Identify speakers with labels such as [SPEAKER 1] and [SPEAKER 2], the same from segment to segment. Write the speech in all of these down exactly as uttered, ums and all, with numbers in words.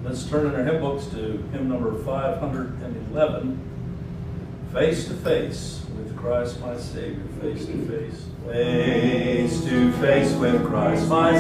[SPEAKER 1] Let's turn in our hymn books to hymn number five hundred eleven, Face to Face with Christ my Savior. Face to face. Face to face with Christ my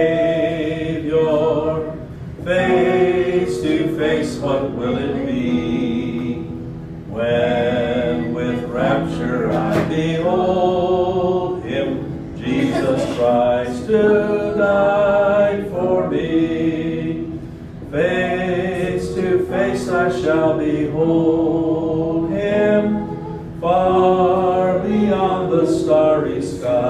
[SPEAKER 1] Savior. Face to face, what will it be? When with rapture I behold Him, Jesus Christ, who died for me. Face to face I shall behold Him, far beyond the starry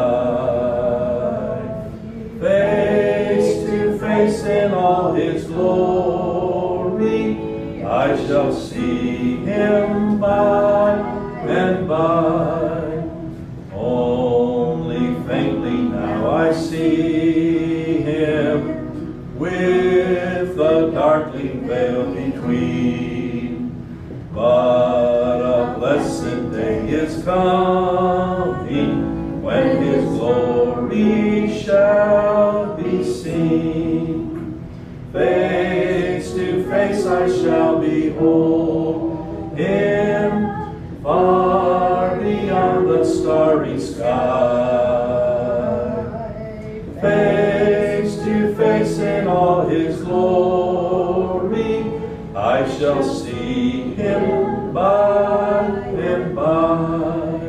[SPEAKER 1] sky. Face to face in all His glory, I shall see Him by and by. Only faintly now I see Him, with the darkling veil between. But a blessed day is coming, when His glory shall be seen. Face to face I shall behold Him, far beyond the starry sky. Face to face in all His glory, I shall see Him by and by.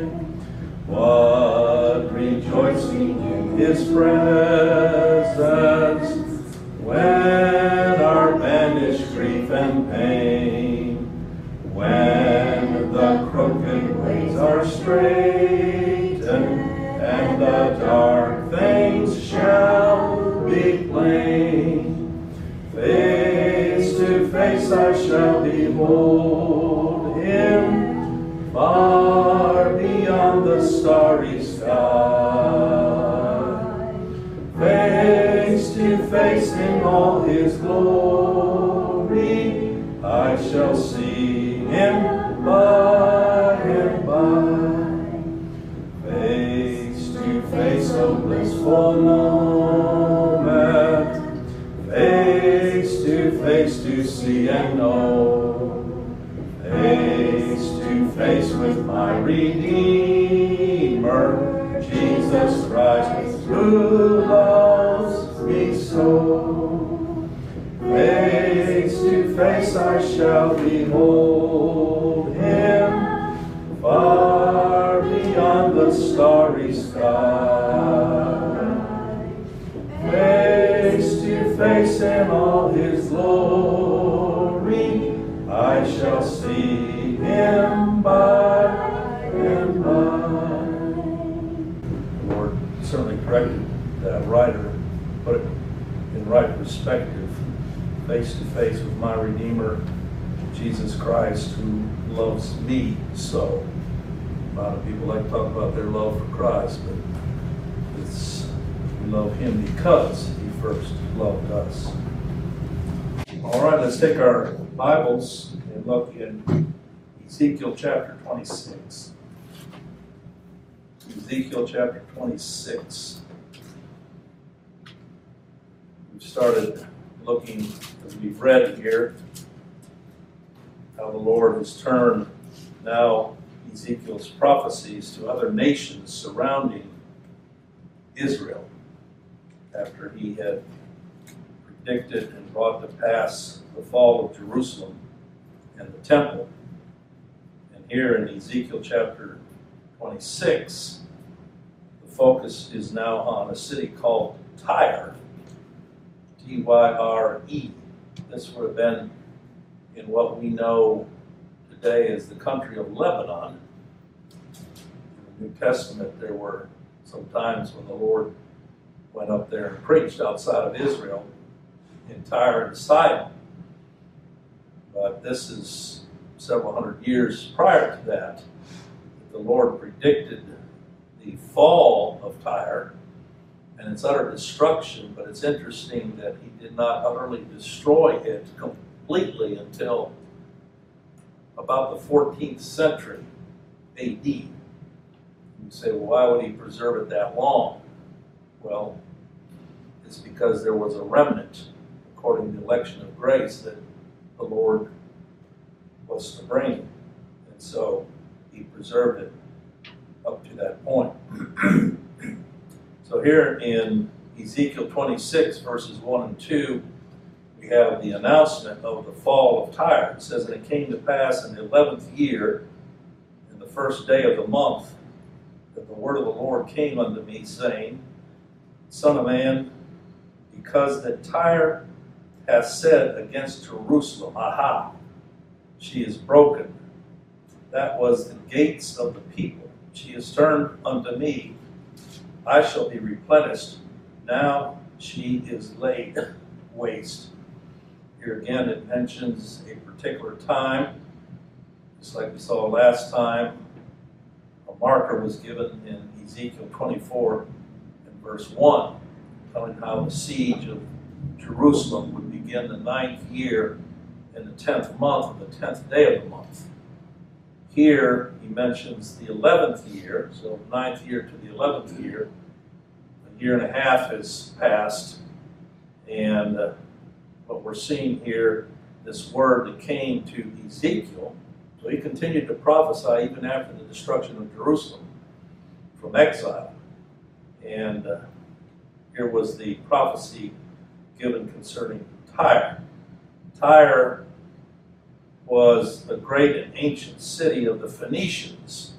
[SPEAKER 1] What rejoicing in His presence, when our banished grief and pain, when the crooked ways are straightened, and the dark things shall be plain. Face to face I shall behold Him, far beyond the starry sky. Face to face in all His glory, I shall see Him by and by. Face to face, oh blissful moment, face to face to see and know. Face to face with my Redeemer, Jesus Christ, who loves me so. Face to face I shall behold Him, far beyond the starry sky. Face to face in all His glory, I shall see Him by and by. The Lord certainly corrected that writer, put it in right perspective. Face to face with my Redeemer, Jesus Christ, who loves me so. A lot of people like to talk about their love for Christ, but it's we love Him because He first loved us. All right, let's take our Bibles and look in Ezekiel chapter twenty-six. Ezekiel chapter twenty-six. We've started looking, as we've read here, how the Lord has turned now Ezekiel's prophecies to other nations surrounding Israel, after He had predicted and brought to pass the fall of Jerusalem and the temple. And here in Ezekiel chapter twenty-six, the focus is now on a city called Tyre, T Y R E. This would have been in what we know today as the country of Lebanon. In the New Testament, there were some times when the Lord went up there and preached outside of Israel, in Tyre and Sidon. But this is several hundred years prior to that. The Lord predicted the fall of Tyre and its utter destruction, but it's interesting that He did not utterly destroy it completely until about the fourteenth century A D. You say, well, why would He preserve it that long? Well, it's because there was a remnant, according to the election of grace that the Lord was to bring. And so he preserved it up to that point. So here in Ezekiel twenty-six, verses one and two, we have the announcement of the fall of Tyre. It says, "And it came to pass in the eleventh year, in the first day of the month, that the word of the Lord came unto me, saying, Son of man, because that Tyre hath said against Jerusalem, Aha, she is broken. That was the gates of the people. She is turned unto me. I shall be replenished. Now she is laid waste." Here again it mentions a particular time, just like we saw last time. A marker was given in Ezekiel twenty-four and verse one, telling how the siege of Jerusalem would begin the ninth year in the tenth month of the tenth day of the month. Here he mentions the eleventh year, so ninth year to the eleventh year. A year and a half has passed, and uh, what we're seeing here, this word that came to Ezekiel, so he continued to prophesy even after the destruction of Jerusalem from exile. And uh, here was the prophecy given concerning Tyre. Tyre was a great and ancient city of the Phoenicians,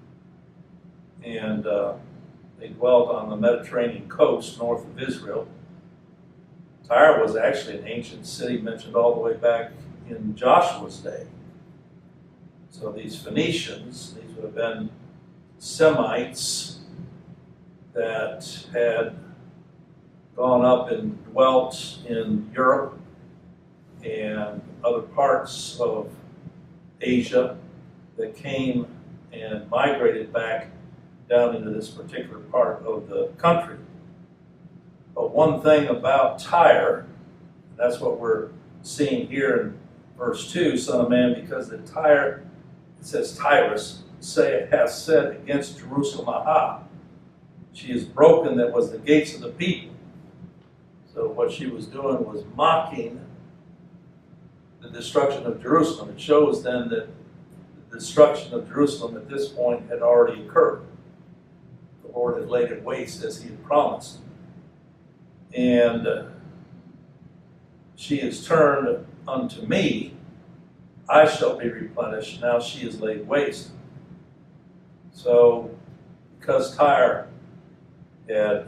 [SPEAKER 1] and uh, they dwelt on the Mediterranean coast north of Israel. Tyre was actually an ancient city mentioned all the way back in Joshua's day. So these Phoenicians, these would have been Semites that had gone up and dwelt in Europe and other parts of Asia, that came and migrated back down into this particular part of the country. But one thing about Tyre, that's what we're seeing here in verse two, "Son of man, because the Tyre," it says Tyrus, say, "hath said against Jerusalem, Aha, she is broken that was the gates of the people." So what she was doing was mocking the destruction of Jerusalem. It shows then that the destruction of Jerusalem at this point had already occurred. The Lord had laid it waste as he had promised. And uh, she is turned unto me, I shall be replenished. Now she is laid waste. So, because Tyre had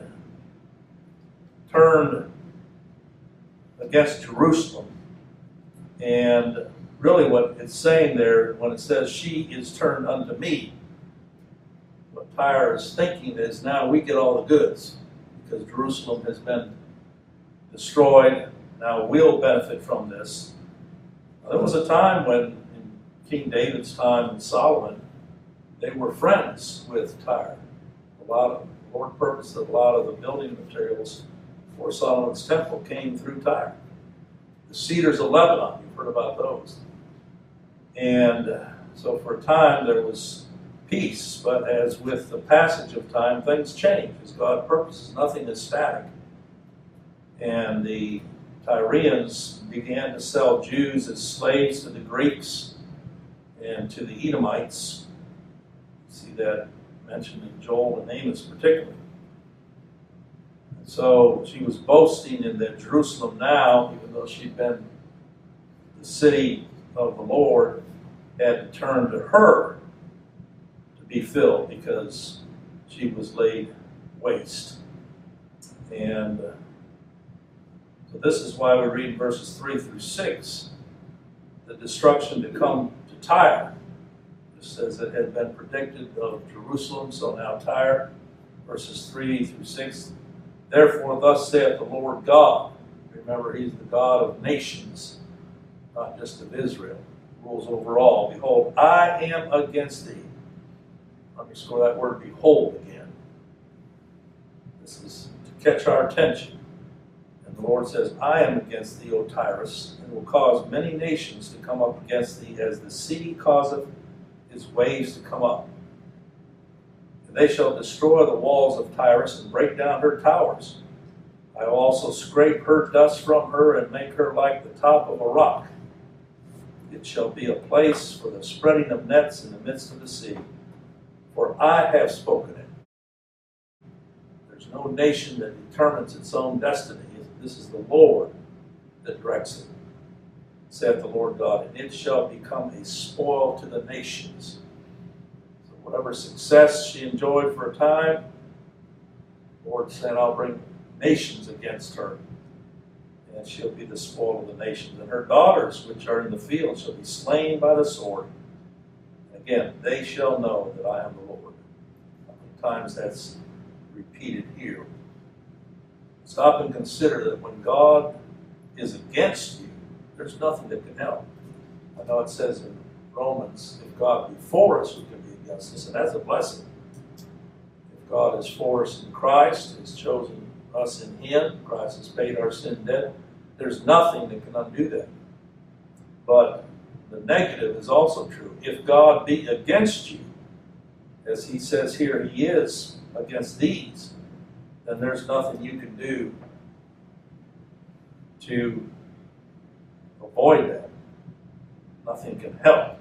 [SPEAKER 1] turned against Jerusalem, and really what it's saying there when it says she is turned unto me, what Tyre is thinking is, now we get all the goods because Jerusalem has been destroyed. Now we'll benefit from this. Now, there was a time when, in King David's time and Solomon, they were friends with Tyre. A lot of the Lord purposed that a lot of the building materials for Solomon's temple came through Tyre. The cedars of Lebanon, you've heard about those. And uh, so for a time there was peace, but as with the passage of time, things change as God purposes. Nothing is static. And the Tyrians began to sell Jews as slaves to the Greeks and to the Edomites. You see that mentioned in Joel and Amos particularly. And so she was boasting in that Jerusalem now, even though she'd been the city of the Lord, had to turn to her to be filled because she was laid waste. And uh, so this is why we read verses three through six, the destruction to come to Tyre. Just as it had been predicted of Jerusalem, so now Tyre, verses three through six. Therefore, thus saith the Lord God. Remember, he's the God of nations, not just of Israel. He rules over all. Behold, I am against thee. Underscore that word, behold, again. This is to catch our attention. And the Lord says, I am against thee, O Tyrus, and will cause many nations to come up against thee, as the sea causeth its waves to come up. And they shall destroy the walls of Tyrus and break down her towers. I will also scrape her dust from her and make her like the top of a rock. It shall be a place for the spreading of nets in the midst of the sea. For I have spoken it. There's no nation that determines its own destiny. This is the Lord that directs it, saith the Lord God. And it shall become a spoil to the nations. So whatever success she enjoyed for a time, the Lord said, I'll bring nations against her, and she'll be the spoil of the nations. And her daughters, which are in the field, shall be slain by the sword. And again, they shall know that I am the Lord. How many times that's repeated here? Stop and consider that when God is against you, there's nothing that can help. I know it says in Romans, if God be for us, who can be against us? And that's a blessing. If God is for us in Christ, has chosen us in Him, Christ has paid our sin debt, there's nothing that can undo that. But the negative is also true. If God be against you, as He says here, He is against these, then there's nothing you can do to avoid that. Nothing can help.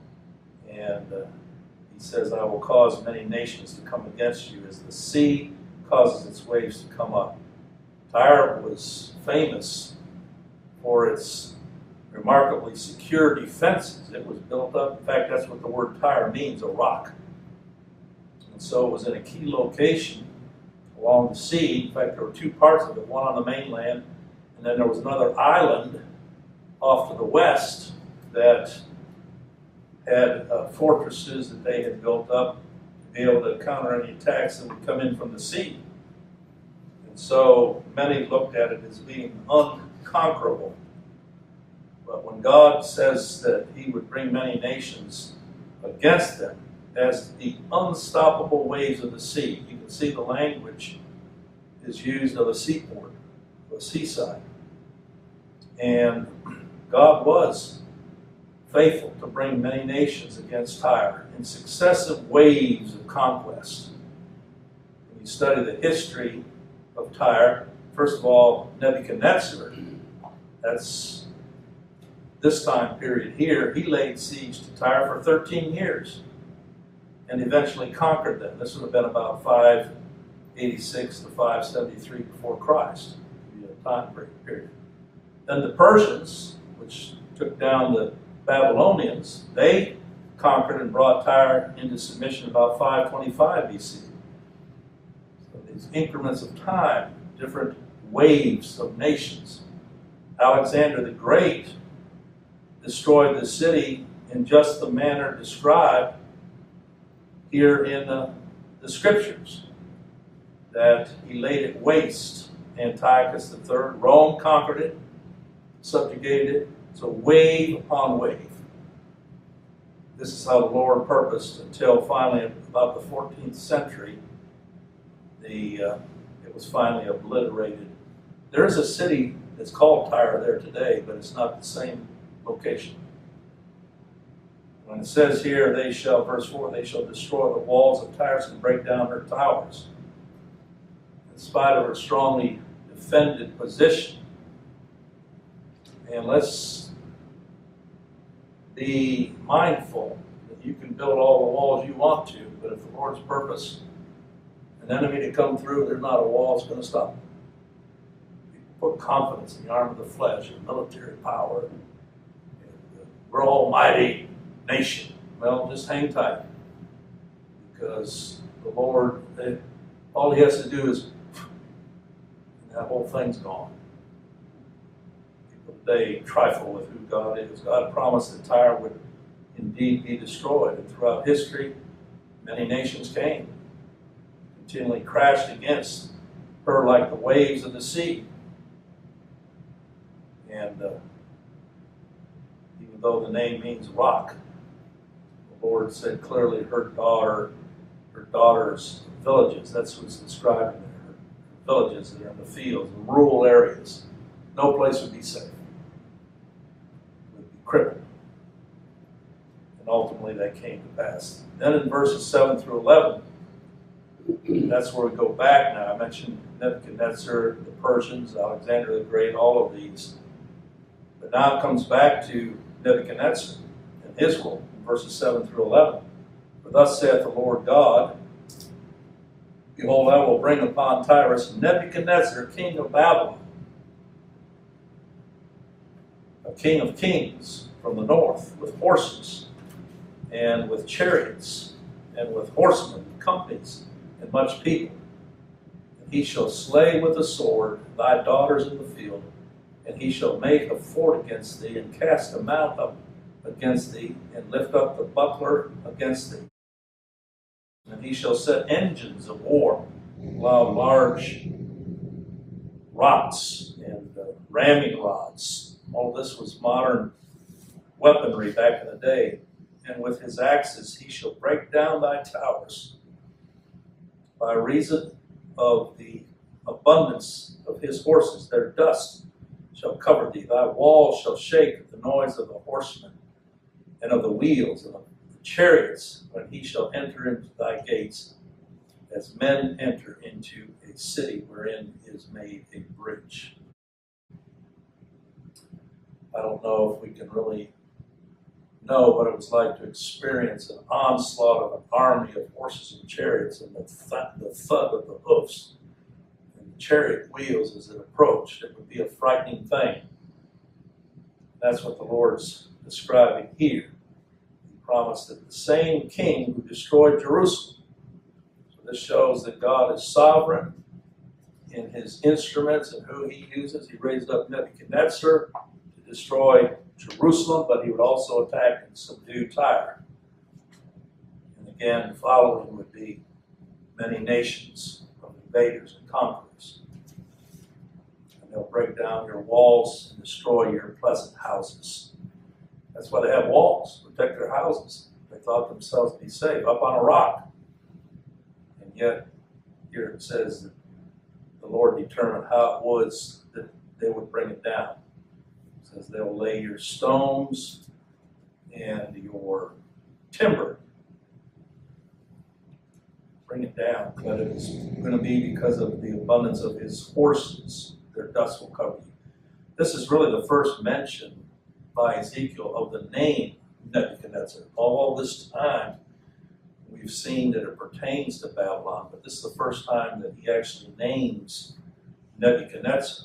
[SPEAKER 1] And uh, He says, I will cause many nations to come against you as the sea causes its waves to come up. Tyre was famous for its remarkably secure defenses. It was built up. In fact, that's what the word Tyre means, a rock. And so it was in a key location along the sea. In fact, there were two parts of it, one on the mainland, and then there was another island off to the west that had uh, fortresses that they had built up to be able to counter any attacks that would come in from the sea. And so many looked at it as being unconquerable. But when God says that He would bring many nations against them as the unstoppable waves of the sea, you can see the language is used of a seaport, of a seaside. And God was faithful to bring many nations against Tyre in successive waves of conquest. When you study the history of Tyre, first of all, Nebuchadnezzar, that's this time period here, he laid siege to Tyre for thirteen years and eventually conquered them. This would have been about five eighty-six to five seventy-three before Christ, a time period. Then the Persians, which took down the Babylonians, they conquered and brought Tyre into submission about five twenty-five B C. So these increments of time, different waves of nations. Alexander the Great destroyed the city in just the manner described here in uh, the scriptures, that he laid it waste. Antiochus the Third, Rome conquered it, subjugated it. So wave upon wave. This is how the Lord purposed until finally, about the fourteenth century, the uh, it was finally obliterated. There is a city that's called Tyre there today, but it's not the same location. When it says here, they shall, verse four, they shall destroy the walls of Tyre and break down her towers. In spite of her strongly defended position. And let's be mindful that you can build all the walls you want to, but if the Lord's purpose an enemy to come through, there's not a wall that's going to stop them. People put confidence in the arm of the flesh and military power. And, uh, we're almighty nation. Well, just hang tight, because the Lord, they, all He has to do is, and that whole thing's gone. People today trifle with who God is. God promised that Tyre would indeed be destroyed, and throughout history, many nations came, continually crashed against her like the waves of the sea. And uh, even though the name means rock, the Lord said clearly her daughter, her daughter's villages, that's what's described in there, her villages that are in the fields, in rural areas, no place would be safe. It would be crippled. And ultimately that came to pass. Then in verses seven through eleven, that's where we go back now. I mentioned Nebuchadnezzar, the Persians, Alexander the Great, all of these. But now it comes back to Nebuchadnezzar and his rule, verses seven through eleven. For thus saith the Lord God, behold, I will bring upon Tyrus Nebuchadnezzar, king of Babylon, a king of kings from the north, with horses, and with chariots, and with horsemen, and companies, and much people. And he shall slay with the sword thy daughters in the field, and he shall make a fort against thee, and cast a mount up against thee, and lift up the buckler against thee. And he shall set engines of war, while large rocks and uh, ramming rods. All this was modern weaponry back in the day. And with his axes he shall break down thy towers. By reason of the abundance of his horses, their dust shall cover thee. Thy walls shall shake at the noise of the horsemen, and of the wheels, and of the chariots, when he shall enter into thy gates, as men enter into a city wherein is made a bridge. I don't know if we can really know what it was like to experience an onslaught of an army of horses and chariots, and the, th- the thud of the hoofs and the chariot wheels as it approached. It would be a frightening thing. That's what the Lord's describing here. He promised that the same king who destroyed Jerusalem. So this shows that God is sovereign in his instruments and who he uses. He raised up Nebuchadnezzar to destroy Jerusalem, but he would also attack and subdue Tyre. And again, following would be many nations of invaders and conquerors. And they'll break down your walls and destroy your pleasant houses. That's why they have walls, protect their houses. They thought themselves to be safe, up on a rock. And yet, here it says that the Lord determined how it was that they would bring it down. It says they'll lay your stones and your timber. Bring it down. But it is going to be because of the abundance of his horses. Their dust will cover you. This is really the first mention by Ezekiel of the name Nebuchadnezzar. All this time, we've seen that it pertains to Babylon, but this is the first time that he actually names Nebuchadnezzar.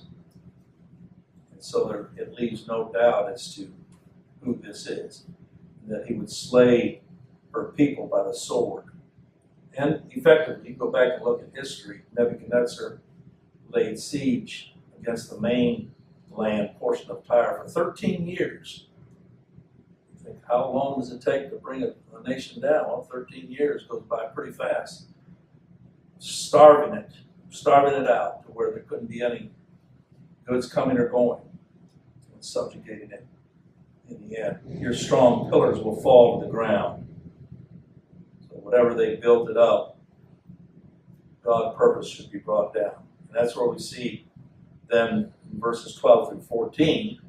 [SPEAKER 1] And so there, it leaves no doubt as to who this is, and that he would slay her people by the sword. And effectively, you go back and look at history, Nebuchadnezzar laid siege against the main land portion of Tyre for thirteen years. You think, how long does it take to bring a, a nation down? Well, thirteen years goes by pretty fast. Starving it, starving it out to where there couldn't be any goods coming or going, and subjugating it in the end. Your strong pillars will fall to the ground. So whatever they built it up, God's purpose should be brought down. And that's where we see then in verses twelve through fourteen.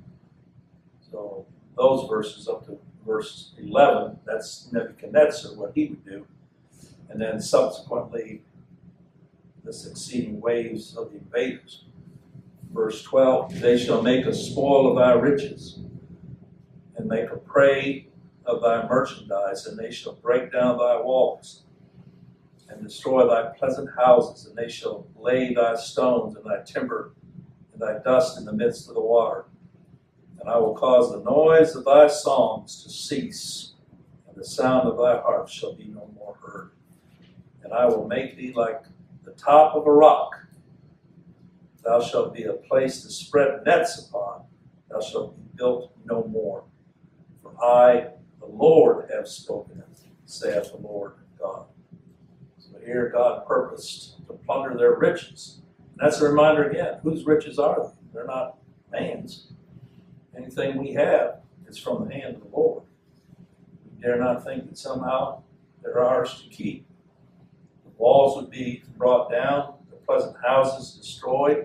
[SPEAKER 1] So those verses up to verse eleven, that's Nebuchadnezzar, what he would do. And then subsequently, the succeeding waves of the invaders. Verse twelve, they shall make a spoil of thy riches, and make a prey of thy merchandise, and they shall break down thy walls, and destroy thy pleasant houses, and they shall lay thy stones and thy timber and thy dust in the midst of the water. And I will cause the noise of thy songs to cease, and the sound of thy harp shall be no more heard. And I will make thee like the top of a rock. Thou shalt be a place to spread nets upon. Thou shalt be built no more. For I, the Lord, have spoken it, saith the Lord God. So here God purposed to plunder their riches. And that's a reminder again, whose riches are they? They're not man's. Anything we have is from the hand of the Lord. We dare not think that somehow they're ours to keep. The walls would be brought down, the pleasant houses destroyed,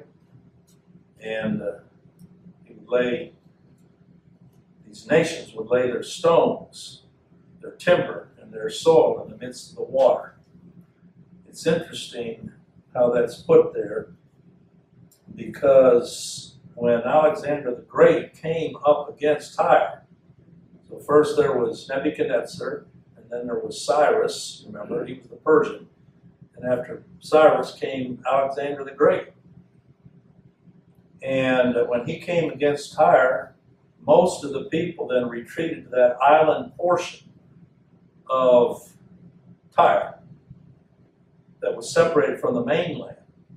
[SPEAKER 1] and uh, he would lay, these nations would lay their stones, their timber, and their soil in the midst of the water. It's interesting how that's put there. because when Alexander the Great came up against Tyre, so first there was Nebuchadnezzar, and then there was Cyrus, remember, he was the Persian, and after Cyrus came Alexander the Great. And when he came against Tyre, most of the people then retreated to that island portion of Tyre that was separated from the mainland.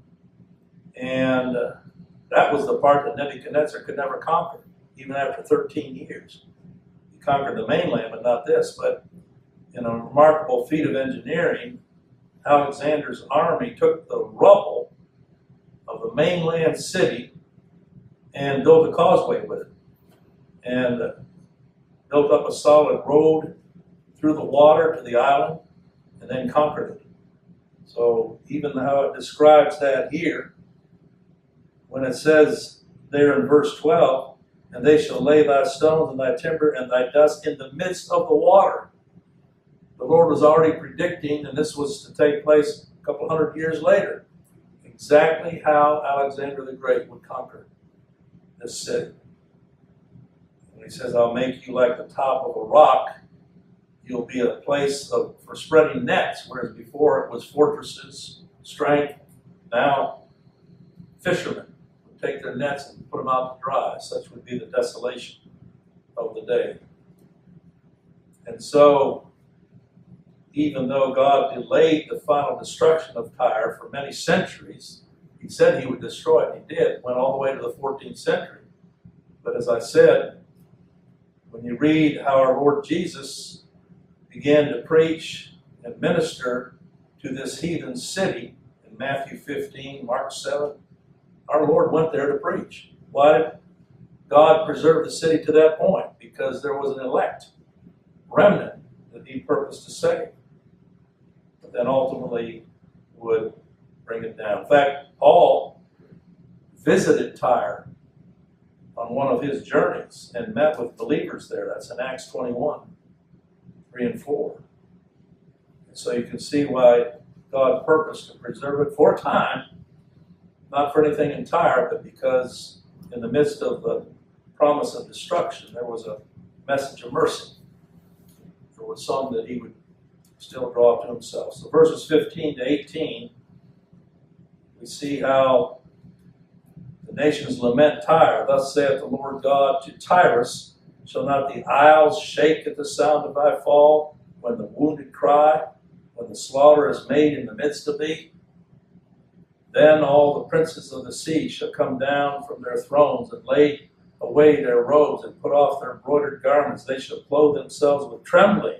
[SPEAKER 1] And uh, that was the part that Nebuchadnezzar could never conquer, even after thirteen years. He conquered the mainland, but not this. But in a remarkable feat of engineering, Alexander's army took the rubble of the mainland city and built a causeway with it, and uh, built up a solid road through the water to the island, and then conquered it. So even how it describes that here, when it says there in verse twelve, and they shall lay thy stones and thy timber and thy dust in the midst of the water. The Lord was already predicting, and this was to take place a couple hundred years later, exactly how Alexander the Great would conquer this city. When he says, I'll make you like the top of a rock, you'll be a place of, for spreading nets, whereas before it was fortresses, strength. Now, fishermen would take their nets and put them out to dry. Such would be the desolation of the day. And so, even though God delayed the final destruction of Tyre for many centuries, he said he would destroy it. He did. It went all the way to the fourteenth century. But as I said, when you read how our Lord Jesus began to preach and minister to this heathen city in Matthew fifteen, Mark seven, our Lord went there to preach. Why did God preserve the city to that point? Because there was an elect remnant that he purposed to save, but then ultimately would bring it down. In fact, Paul visited Tyre on one of his journeys and met with believers there. That's in Acts twenty-one, three and four. And so you can see why God purposed to preserve it for a time, not for anything in Tyre, but because in the midst of the promise of destruction, there was a message of mercy. There was some that he would still draw to himself. So verses fifteen to eighteen, we see how the nations lament Tyre. Thus saith the Lord God to Tyrus, shall not the isles shake at the sound of thy fall, when the wounded cry, when the slaughter is made in the midst of thee? Then all the princes of the sea shall come down from their thrones and lay away their robes and put off their embroidered garments. They shall clothe themselves with trembling.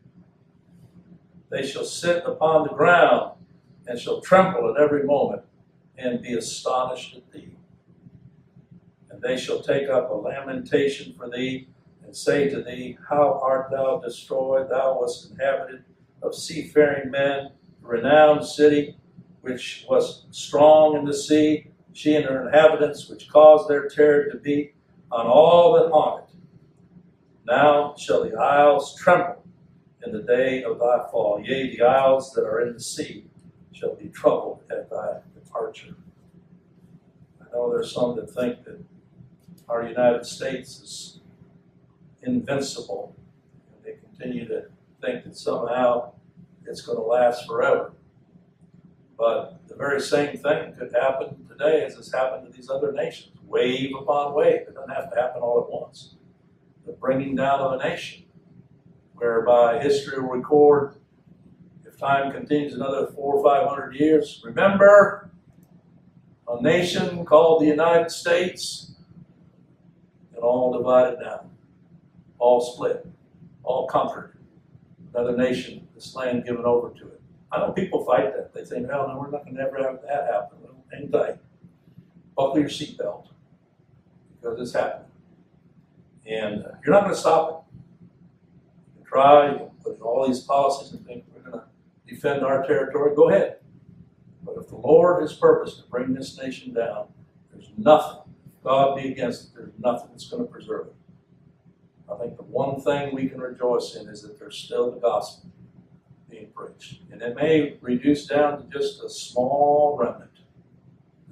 [SPEAKER 1] They shall sit upon the ground and shall tremble at every moment and be astonished at thee. And they shall take up a lamentation for thee and say to thee, how art thou destroyed? Thou wast inhabited of seafaring men, a renowned city, which was strong in the sea, she and her inhabitants, which caused their terror to be on all that haunt it. Now shall the isles tremble in the day of thy fall. Yea, the isles that are in the sea shall be troubled at thy departure. I know there's some that think that our United States is invincible, and they continue to think that somehow it's going to last forever. But the very same thing could happen today as has happened to these other nations, wave upon wave. It doesn't have to happen all at once. The bringing down of a nation, whereby history will record, if time continues another four or five hundred years, remember a nation called the United States, and all divided down, all split, all conquered. Another nation, this land given over to it. I know people fight that. They think, well, no, we're not going to ever have that happen. Well, hang tight. Buckle your seatbelt, because it's happening. And uh, you're not going to stop it. You can try, you can put in all these policies and think we're going to defend our territory. Go ahead. But if the Lord has purposed to bring this nation down, there's nothing. If God be against it, there's nothing that's going to preserve it. I think the one thing we can rejoice in is that there's still the gospel being preached. And it may reduce down to just a small remnant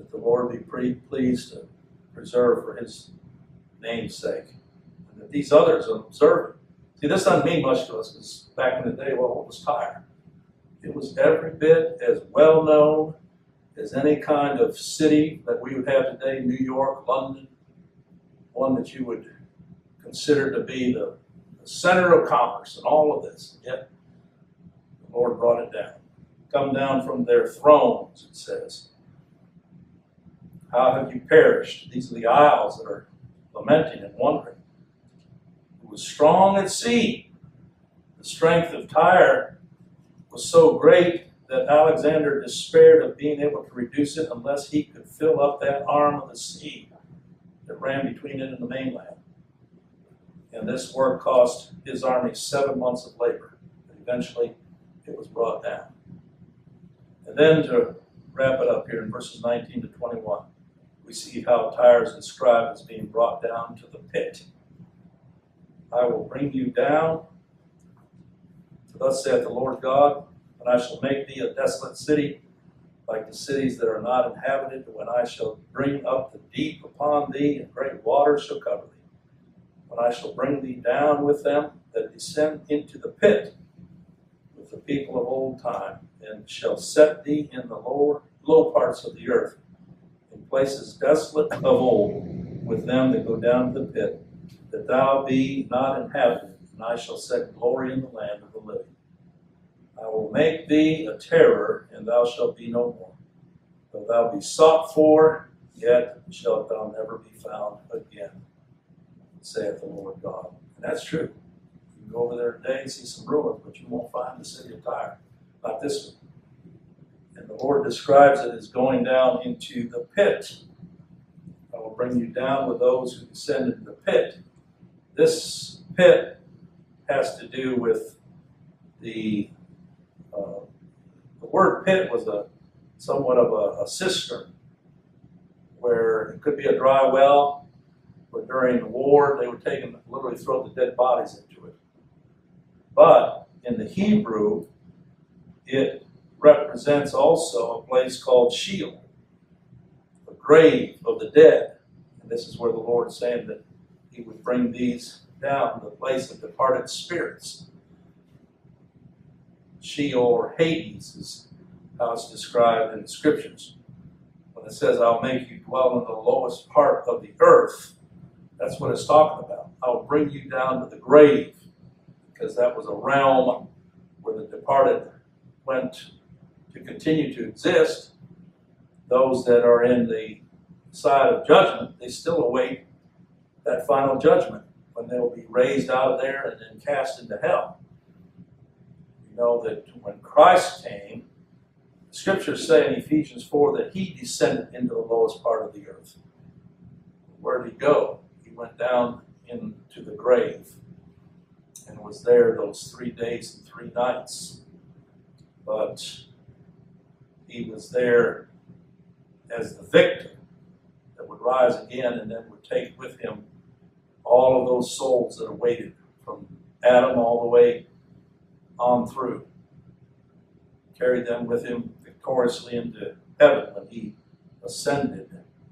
[SPEAKER 1] that the Lord be pretty pleased to preserve for his name's sake, and that these others observe it. See, this doesn't mean much to us, because back in the day, well, what was Tyre? It was every bit as well known as any kind of city that we would have today, New York, London, one that you would consider to be the, the center of commerce and all of this. Yet the Lord brought it down. Come down from their thrones, it says. How have you perished? These are the isles that are lamenting and wondering. It was strong at sea. The strength of Tyre was so great that Alexander despaired of being able to reduce it unless he could fill up that arm of the sea that ran between it and the mainland. And this work cost his army seven months of labor. But eventually, it was brought down. And then to wrap it up here in verses nineteen to twenty-one, we see how Tyre is described as being brought down to the pit. I will bring you down, thus saith the Lord God, and I shall make thee a desolate city, like the cities that are not inhabited, when I shall bring up the deep upon thee, and great waters shall cover thee. When I shall bring thee down with them that descend into the pit, with the people of old time, and shall set thee in the lower low parts of the earth, in places desolate of old, with them that go down to the pit, that thou be not inhabited, and I shall set glory in the land of the living. I will make thee a terror, and thou shalt be no more. Though thou be sought for, yet shalt thou never be found again, saith the Lord God. And that's true. You can go over there today and see some ruins, but you won't find the city of Tyre. Not this one. And the Lord describes it as going down into the pit. I will bring you down with those who descend into the pit. This pit has to do with the uh, the word pit was a somewhat of a, a cistern, where it could be a dry well, where during the war they would take and literally throw the dead bodies into it. But in the Hebrew, it represents also a place called Sheol, the grave of the dead. And this is where the Lord is saying that he would bring these down to the place of departed spirits. Sheol or Hades is how it's described in the scriptures. When it says, I'll make you dwell in the lowest part of the earth, that's what it's talking about. I'll bring you down to the grave, because that was a realm where the departed went to continue to exist. Those that are in the side of judgment, they still await that final judgment, when they'll be raised out of there and then cast into hell. You know that when Christ came, the scriptures say in Ephesians four that he descended into the lowest part of the earth. Where did he go? He went down into the grave and was there those three days and three nights. But he was there as the victor that would rise again, and then would take with him all of those souls that awaited from Adam all the way on through. Carried them with him victoriously into heaven when he ascended.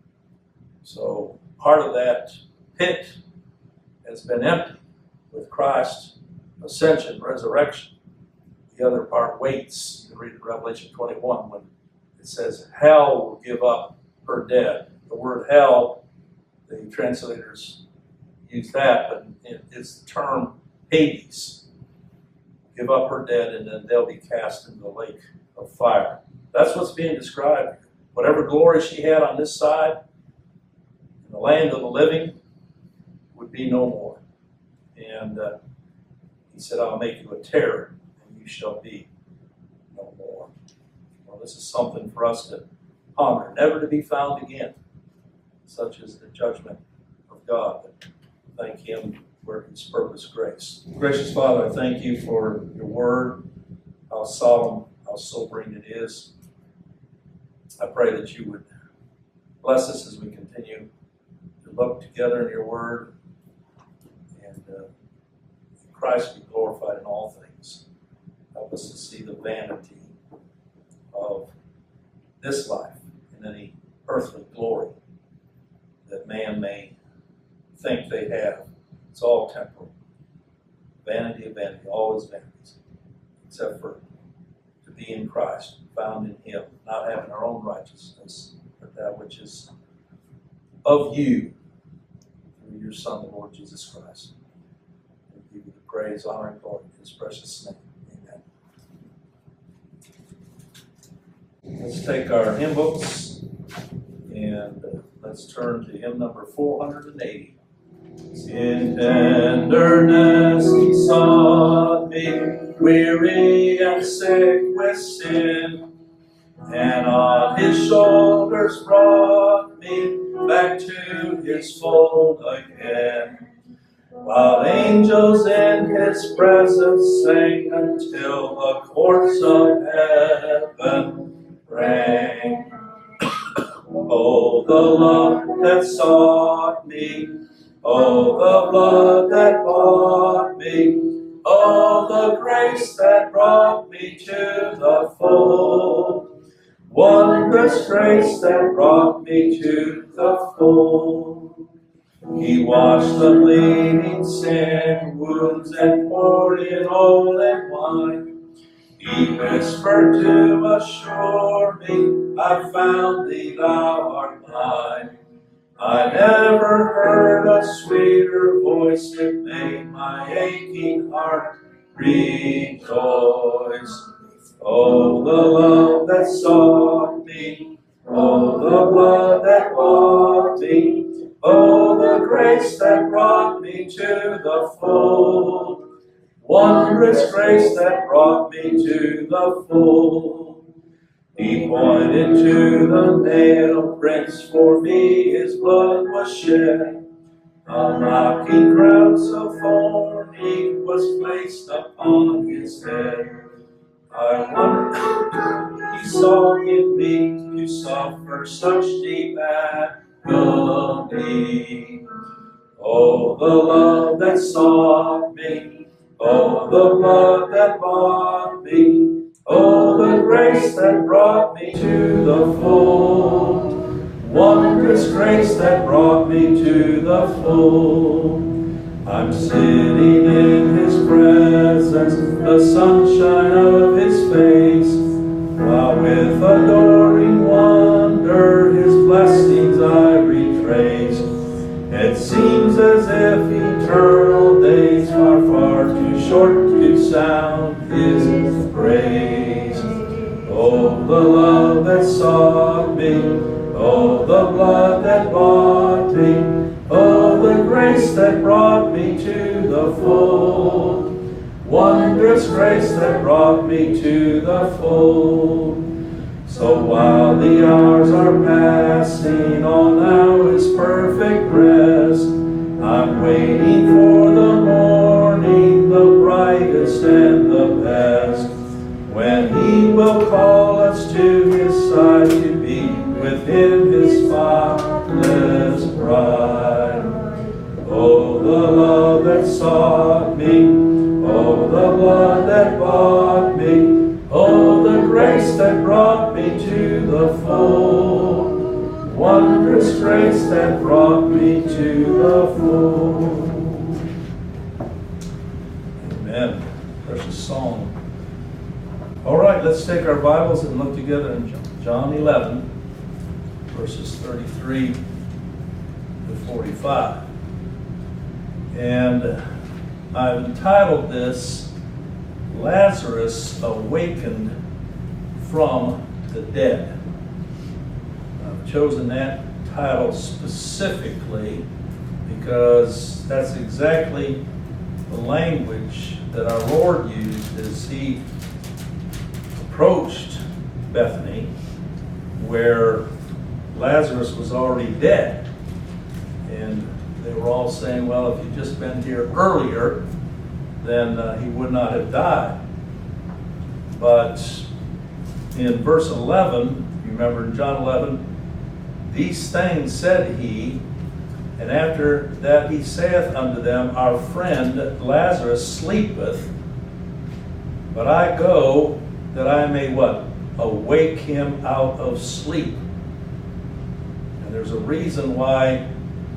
[SPEAKER 1] So part of that pit has been empty with Christ's ascension, resurrection. The other part waits. You can read in Revelation twenty-one when it says hell will give up her dead. The word hell, the translators use that, but it's the term Hades. Give up her dead, and then they'll be cast into the lake of fire. That's what's being described here. Whatever glory she had on this side, in the land of the living, would be no more. And uh, he said, I'll make you a terror, and you shall be no more. Well, this is something for us to ponder, never to be found again, such as the judgment of God. But thank him for his purpose grace. Gracious Father, I thank you for your word, how solemn, how sobering it is. I pray that you would bless us as we continue to look together in your word, and uh, Christ be glorified in all things. Help us to see the vanity of this life and any earthly they have, it's all temporal. Vanity of vanity, always vanities, except for to be in Christ, found in Him, not having our own righteousness, but that which is of you through your Son, the Lord Jesus Christ. We give you the praise, honor, and glory in His precious name. Amen. Let's take our hymn books and uh, let's turn to hymn number four hundred eighty. In tenderness He sought me, weary and sick with sin, and on His shoulders brought me back to His fold again. While angels in His presence sang until the courts of heaven rang. Oh, the love that sought me, oh, the blood that bought me, oh, the grace that brought me to the fold. Wondrous grace that brought me to the fold. He washed the bleeding sin wounds and poured in oil and wine. He whispered to assure me, I found thee, thou art mine. I never heard a sweeter voice, it made my aching heart rejoice. Oh, the love that sought me, oh, the blood that bought me, oh, the grace that brought me to the fold. Wondrous grace that brought me to the fold. He pointed to the nail prints, for me His blood was shed. A mocking crown so thorny was placed upon His head. I wonder He saw in me to suffer such deep agony. Oh, the love that sought me, oh, the blood that bought me, oh, the grace that brought me to the fold. Wondrous grace that brought me to the fold. I'm sitting in His presence, the sunshine of His face, while with adoring wonder His blessings I retrace. It seems as if eternal days are far too short to sound His praise. Oh, the love that sought me, oh, the blood that bought me, oh, the grace that brought me to the fold. Wondrous grace that brought me to the fold. So while the hours are passing, all now is perfect rest. I'm waiting for the morning, the brightest and the best, when He will call us to His side to be with Him, His spotless bride. Oh, the love that sought me, oh, the blood that bought me, oh, the grace that brought me to the fold. Wondrous grace that brought me to the fold. Amen. Precious song. All right, let's take our Bibles and look together in John eleven, verses thirty-three to forty-five. And I've entitled this, Lazarus Awakened from the Dead. I've chosen that title specifically because that's exactly the language that our Lord used as He approached Bethany, where Lazarus was already dead. And they were all saying, well, if you'd just been here earlier, then uh, he would not have died. But in verse eleven, you remember in John eleven, these things said he, and after that he saith unto them, our friend Lazarus sleepeth, but I go that I may what? Awake him out of sleep. And there's a reason why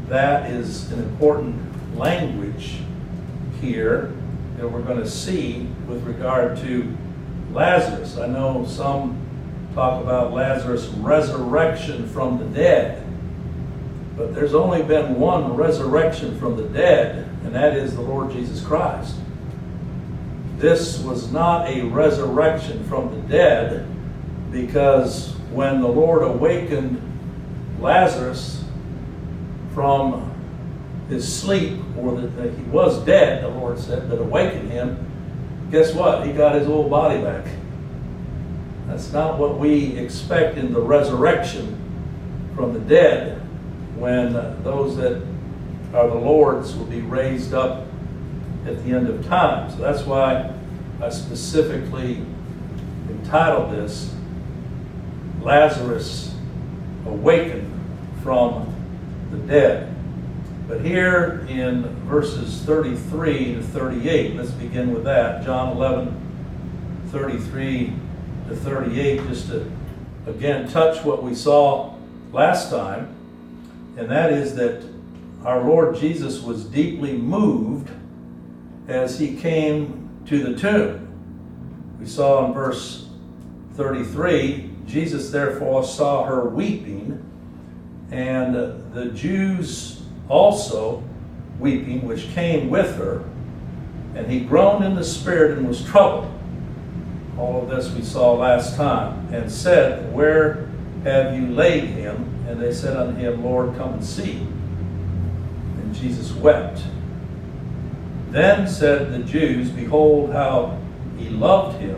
[SPEAKER 1] that is an important language here that we're going to see with regard to Lazarus. I know some talk about Lazarus' resurrection from the dead, but there's only been one resurrection from the dead, and that is the Lord Jesus Christ. This was not a resurrection from the dead, because when the Lord awakened Lazarus from his sleep, or that, that he was dead, the Lord said, but awakened him, guess what? He got his old body back. That's not what we expect in the resurrection from the dead, when uh, those that are the Lord's will be raised up at the end of time. So that's why I specifically entitled this, Lazarus Awakened from the Dead. But here in verses thirty-three to thirty-eight, let's begin with that. John eleven, thirty-three to thirty-eight, just to again touch what we saw last time, and that is that our Lord Jesus was deeply moved as he came to the tomb. We saw in verse thirty-three, Jesus therefore saw her weeping, and the Jews also weeping, which came with her, and he groaned in the spirit and was troubled. All of this we saw last time, and said, Where have you laid him? And they said unto him, Lord, come and see. And Jesus wept. Then said the Jews, Behold how he loved him.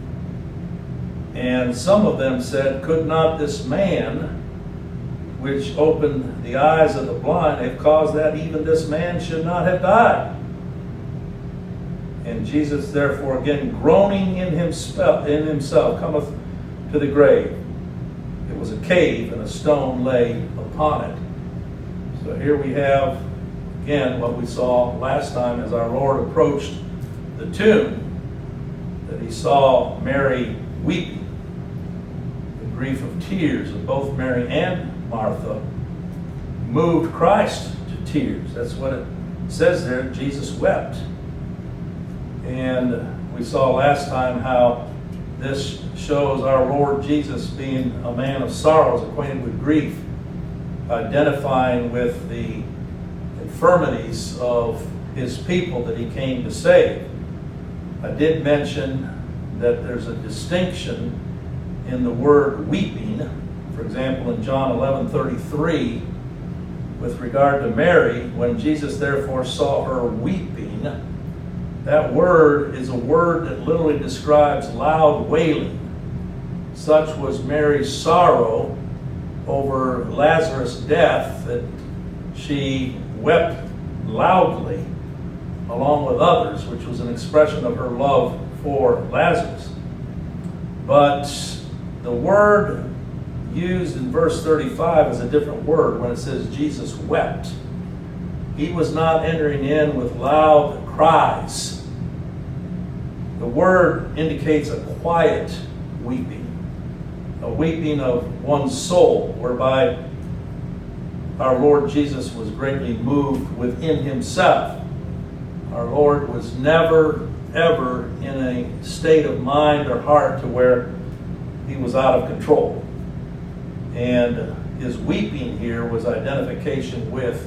[SPEAKER 1] And some of them said, Could not this man, which opened the eyes of the blind, have caused that even this man should not have died? And Jesus therefore, again groaning in himself, in himself, cometh to the grave. It was a cave, and a stone lay upon it. So here we have, again, what we saw last time as our Lord approached the tomb, that he saw Mary weeping. The grief of tears of both Mary and Martha moved Christ to tears. That's what it says there. Jesus wept. And we saw last time how this shows our Lord Jesus being a man of sorrows, acquainted with grief, identifying with the infirmities of his people that he came to save. I did mention that there's a distinction in the word weeping. For example, in John eleven thirty-three, with regard to Mary, when Jesus therefore saw her weeping, that word is a word that literally describes loud wailing. Such was Mary's sorrow over Lazarus' death that she wept loudly along with others, which was an expression of her love for Lazarus. But the word used in verse thirty-five is a different word when it says Jesus wept. He was not entering in with loud cries. The word indicates a quiet weeping, a weeping of one's soul, whereby our Lord Jesus was greatly moved within himself. Our Lord was never, ever in a state of mind or heart to where he was out of control. And his weeping here was identification with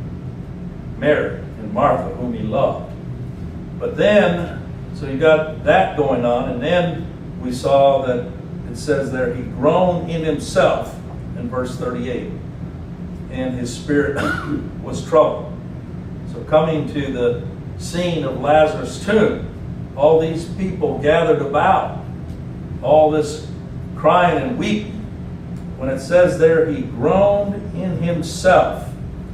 [SPEAKER 1] Mary and Martha, whom he loved. But then, so you got that going on, and then we saw that it says there, he groaned in himself in verse thirty-eight, and his spirit was troubled. So coming to the scene of Lazarus' tomb, all these people gathered about, all this crying and weeping. When it says there, he groaned in himself.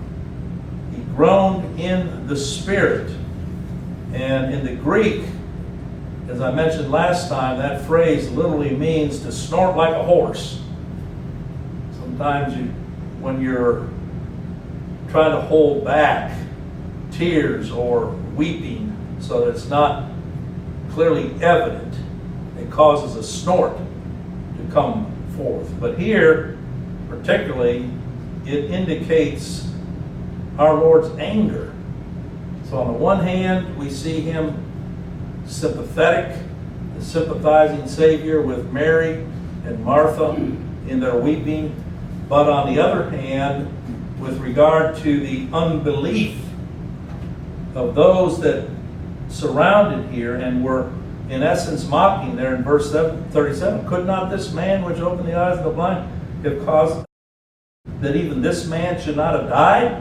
[SPEAKER 1] He groaned in the spirit. And in the Greek, as I mentioned last time, that phrase literally means to snort like a horse. Sometimes you, when you're trying to hold back tears or weeping so that it's not clearly evident, it causes a snort to come forth. But here, particularly, it indicates our Lord's anger. So on the one hand, we see him sympathetic, the sympathizing Savior with Mary and Martha in their weeping. But on the other hand, with regard to the unbelief of those that surrounded here and were in essence mocking there in verse thirty-seven, could not this man which opened the eyes of the blind have caused that even this man should not have died?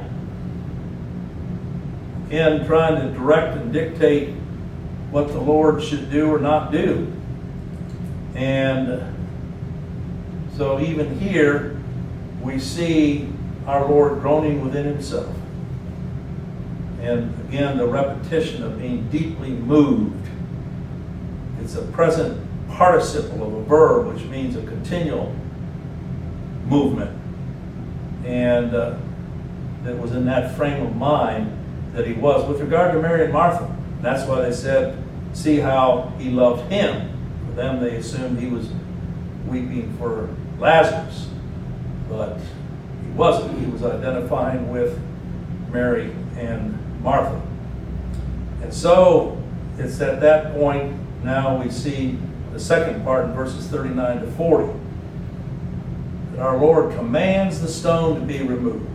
[SPEAKER 1] Again, trying to direct and dictate what the Lord should do or not do. And so even here, we see our Lord groaning within himself. And again, the repetition of being deeply moved. It's a present participle of a verb, which means a continual movement. And uh, that was in that frame of mind that he was. With regard to Mary and Martha, that's why they said, see how he loved him. For them, they assumed he was weeping for Lazarus. But he wasn't. He was identifying with Mary and Martha. And so, it's at that point, now we see the second part in verses thirty-nine to forty. That our Lord commands the stone to be removed.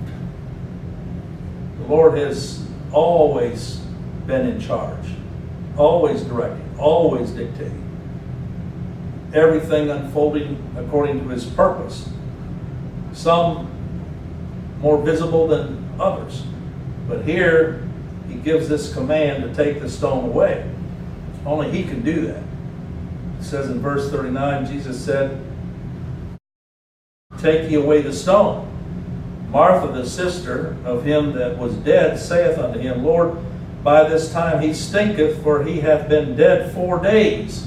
[SPEAKER 1] The Lord has always been in charge, always directing, always dictating. Everything unfolding according to his purpose. Some more visible than others. But here, he gives this command to take the stone away. Only he can do that. It says in verse thirty-nine, Jesus said, take ye away the stone. Martha, the sister of him that was dead, saith unto him, Lord, by this time he stinketh, for he hath been dead four days.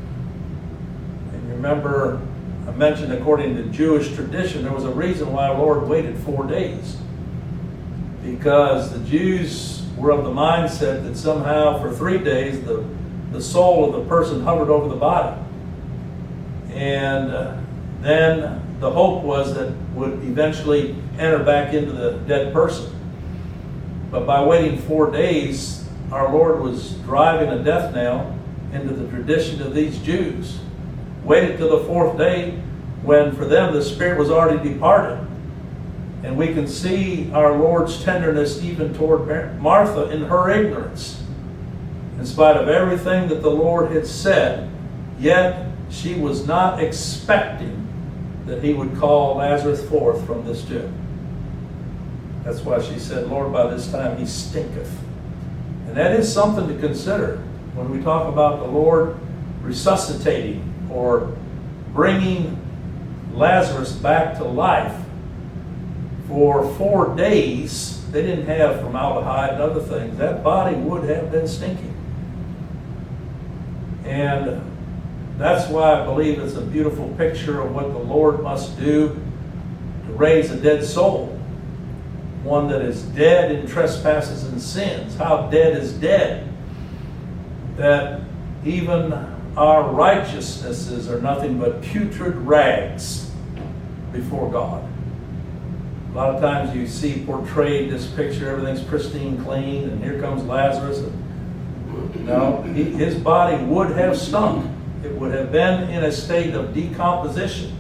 [SPEAKER 1] And you remember, I mentioned according to Jewish tradition, there was a reason why our Lord waited four days. Because the Jews were of the mindset that somehow for three days the, the soul of the person hovered over the body. And uh, then the hope was that would eventually enter back into the dead person. But by waiting four days, our Lord was driving a death nail into the tradition of these Jews. Waited till the fourth day when for them the spirit was already departed. And we can see our Lord's tenderness even toward Martha in her ignorance. In spite of everything that the Lord had said, yet she was not expecting that he would call Lazarus forth from this tomb. That's why she said, Lord, by this time he stinketh. And that is something to consider when we talk about the Lord resuscitating or bringing Lazarus back to life. For four days, they didn't have formaldehyde and other things. That body would have been stinking. And that's why I believe it's a beautiful picture of what the Lord must do to raise a dead soul. One that is dead in trespasses and sins. How dead is dead? That even our righteousnesses are nothing but putrid rags before God. A lot of times you see portrayed this picture, everything's pristine, clean, and here comes Lazarus. And, no, he, his body would have stunk. It would have been in a state of decomposition.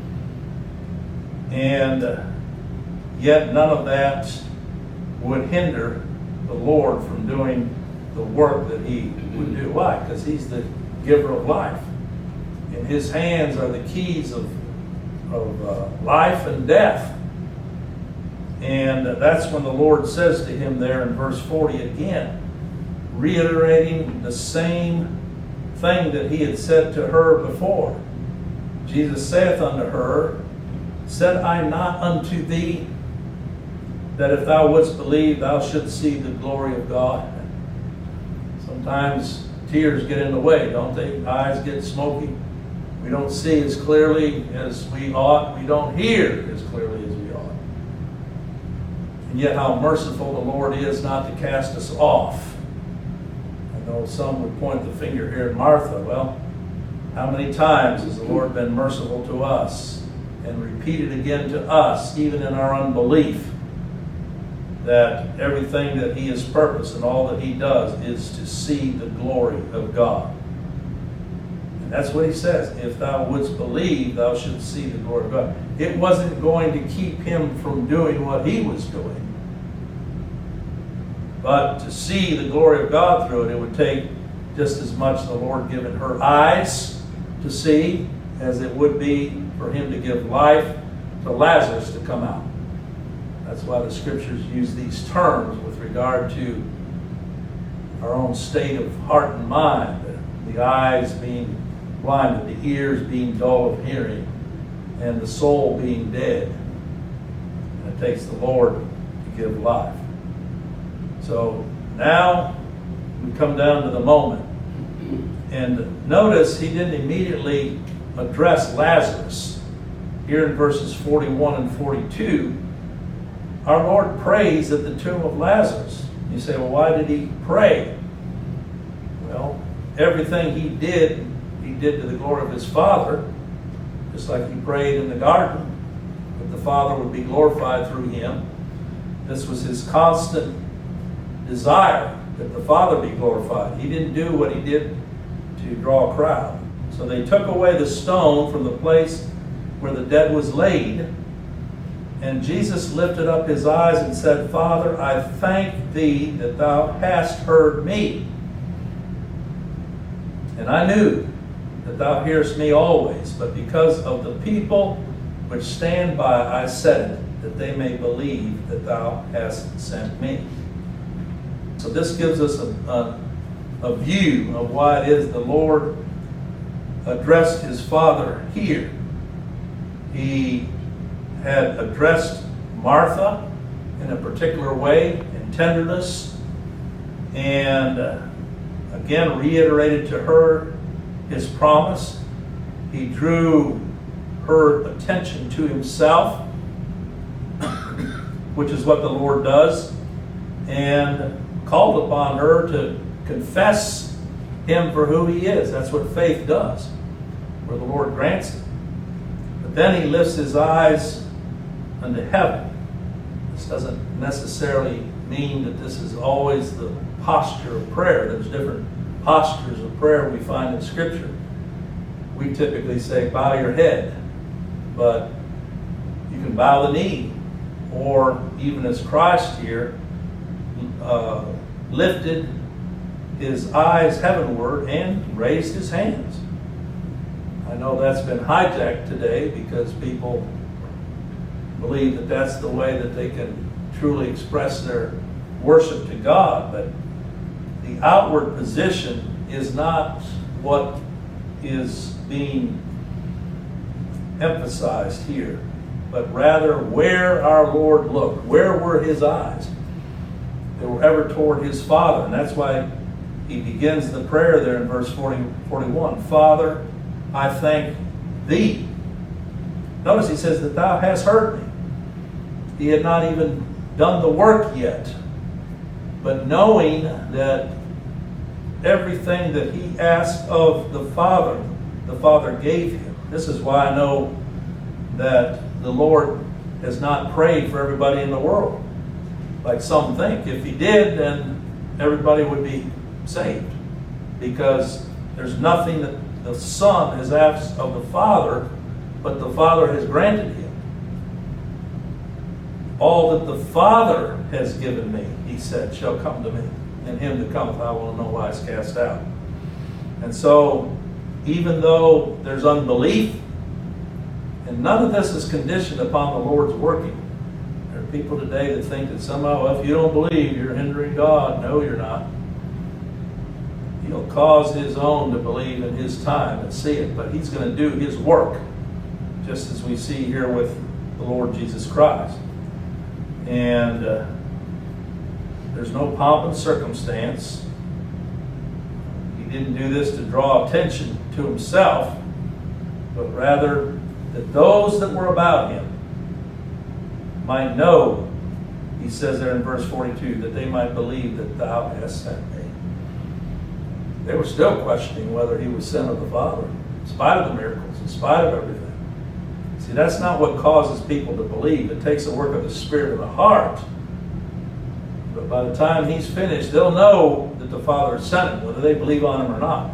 [SPEAKER 1] And uh, yet none of that would hinder the Lord from doing the work that he would do. Why? Because he's the giver of life. In his hands are the keys of, of uh, life and death. And that's when the Lord says to him there in verse forty again, reiterating the same thing that he had said to her before. Jesus saith unto her, said I not unto thee, that if thou wouldst believe, thou shouldst see the glory of God? Sometimes tears get in the way, don't they? Eyes get smoky. We don't see as clearly as we ought. We don't hear as clearly as we ought. And yet how merciful the Lord is not to cast us off. I know some would point the finger here at Martha. Well, how many times has the Lord been merciful to us and repeated again to us, even in our unbelief? that everything that he has purposed and all that he does is to see the glory of God. And that's what he says. If thou wouldst believe, thou shouldst see the glory of God. It wasn't going to keep him from doing what he was doing. But to see the glory of God through it, it would take just as much the Lord giving her eyes to see as it would be for him to give life to Lazarus to come out. That's why the scriptures use these terms with regard to our own state of heart and mind. The eyes being blinded, the ears being dull of hearing, and the soul being dead. And it takes the Lord to give life. So now we come down to the moment. And notice he didn't immediately address Lazarus. Here in verses forty-one and forty-two, our Lord prays at the tomb of Lazarus. You say, well, why did he pray? Well, everything he did, he did to the glory of his Father, just like he prayed in the garden, that the Father would be glorified through him. This was his constant desire, that the Father be glorified. He didn't do what he did to draw a crowd. So they took away the stone from the place where the dead was laid, and Jesus lifted up his eyes and said, Father, I thank thee that thou hast heard me. And I knew that thou hearest me always, but because of the people which stand by, I said it, that they may believe that thou hast sent me. So this gives us a, a, a view of why it is the Lord addressed his Father here. He had addressed Martha in a particular way, in tenderness, and uh, again reiterated to her his promise. He drew her attention to himself, which is what the Lord does, and called upon her to confess him for who he is. That's what faith does, where the Lord grants it. But then he lifts his eyes unto heaven. This doesn't necessarily mean that this is always the posture of prayer. There's different postures of prayer we find in Scripture. We typically say, bow your head, but you can bow the knee, or even as Christ here uh, lifted his eyes heavenward and raised his hands. I know that's been hijacked today because people believe that that's the way that they can truly express their worship to God, but the outward position is not what is being emphasized here, but rather where our Lord looked. Where were his eyes? They were ever toward his Father, and that's why he begins the prayer there in verse forty, forty-one. Father, I thank thee. Notice he says that thou hast heard me. He had not even done the work yet, but knowing that everything that he asked of the Father, the Father gave him. This is why I know that the Lord has not prayed for everybody in the world, like some think. If he did, then everybody would be saved, because there's nothing that the Son has asked of the Father, but the Father has granted him. All that the Father has given me, he said, shall come to me, and him that cometh I will in no wise cast out. And so, even though there's unbelief, and none of this is conditioned upon the Lord's working. There are people today that think that somehow, well, if you don't believe, you're hindering God. No, you're not. He'll cause his own to believe in his time and see it, but he's going to do his work, just as we see here with the Lord Jesus Christ. And uh, there's no pomp and circumstance. He didn't do this to draw attention to himself, but rather that those that were about him might know, he says there in verse forty-two, that they might believe that thou hast sent me. They were still questioning whether he was sent of the Father, in spite of the miracles, in spite of everything. See, that's not what causes people to believe. It takes the work of the Spirit of the heart But by the time he's finished, they'll know that the Father sent him, whether they believe on him or not.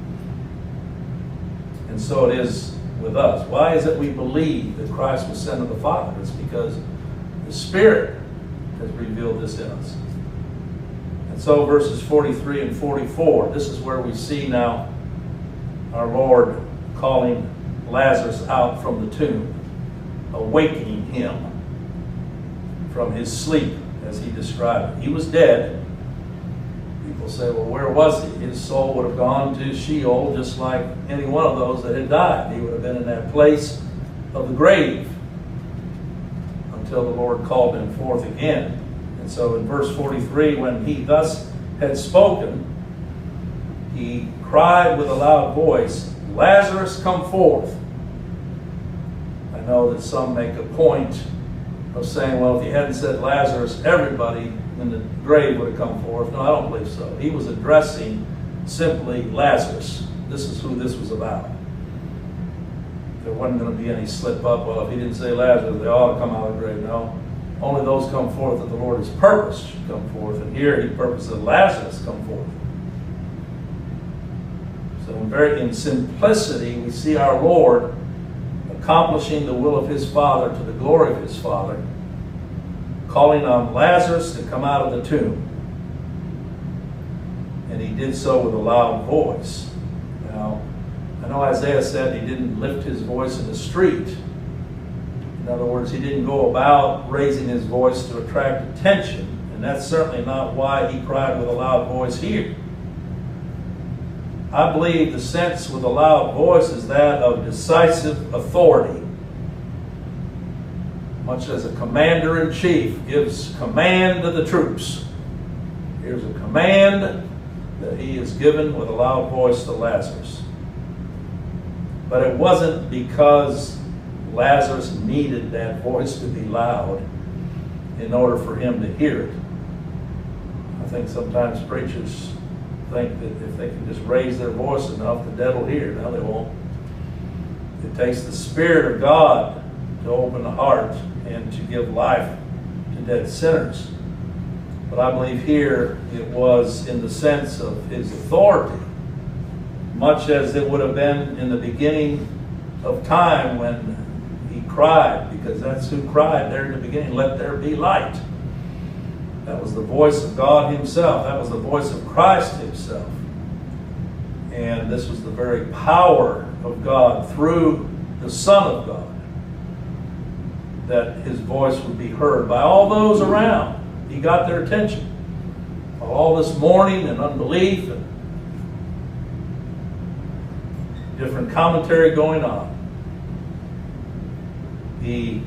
[SPEAKER 1] And so it is with us. Why is it we believe that Christ was sent of the Father? It's because the Spirit has revealed this in us. And so verses forty-three and forty-four, this is where we see now our Lord calling Lazarus out from the tomb, awakening him from his sleep, as he described it. He was dead. People say, well, where was he? His soul would have gone to Sheol just like any one of those that had died. He would have been in that place of the grave until the Lord called him forth again. And so in verse forty-three, when he thus had spoken, he cried with a loud voice, Lazarus, come forth. I know that some make a point of saying, well, if he hadn't said Lazarus, everybody in the grave would have come forth. No, I don't believe so. He was addressing simply Lazarus. This is who this was about. There wasn't going to be any slip up. Well, if he didn't say Lazarus, they ought to come out of the grave. No. Only those come forth that the Lord has purposed should come forth. And here he purposed that Lazarus come forth. So in, very, in simplicity, we see our Lord accomplishing the will of his Father to the glory of his Father, calling on Lazarus to come out of the tomb. And he did so with a loud voice. Now, I know Isaiah said he didn't lift his voice in the street. In other words, he didn't go about raising his voice to attract attention. And that's certainly not why he cried with a loud voice here. I believe the sense with a loud voice is that of decisive authority. Much as a commander-in-chief gives command to the troops. Here's a command that he is given with a loud voice to Lazarus. But it wasn't because Lazarus needed that voice to be loud in order for him to hear it. I think sometimes preachers think that if they can just raise their voice enough, the dead will hear. No, they won't. It takes the Spirit of God to open the heart and to give life to dead sinners. But I believe here it was in the sense of his authority, much as it would have been in the beginning of time when he cried, because that's who cried there in the beginning, let there be light. That was the voice of God himself. That was the voice of Christ himself. And this was the very power of God through the Son of God, that his voice would be heard by all those around. He got their attention. While all this mourning and unbelief and different commentary going on, he